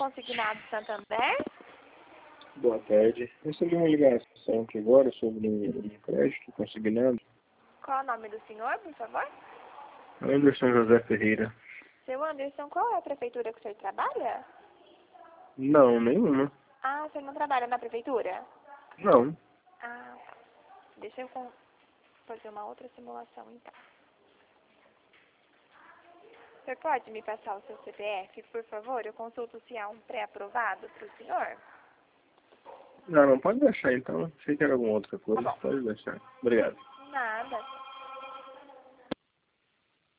Consignado Santander? Boa tarde. Recebi uma ligação aqui agora sobre um crédito consignado. Qual é o nome do senhor, por favor? Anderson José Ferreira. Seu Anderson, qual é a prefeitura que o senhor trabalha? Não, nenhuma. Ah, o senhor não trabalha na prefeitura? Não. Ah, tá. Deixa eu fazer uma outra simulação, então. O senhor pode me passar o seu CPF, por favor? Eu consulto se há um pré-aprovado para o senhor. Não, pode deixar então. Achei que era alguma outra coisa. Tá bom. Pode deixar. Obrigado. Nada.